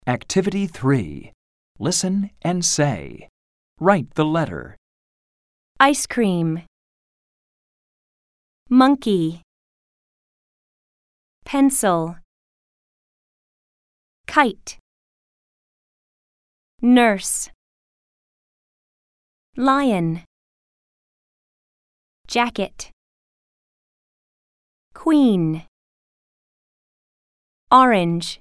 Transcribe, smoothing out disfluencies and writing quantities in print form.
Activity 3. Listen and say. Write the letter. Ice cream. Monkey. Pencil. Kite. Nurse. Lion. Jacket. Queen. Orange.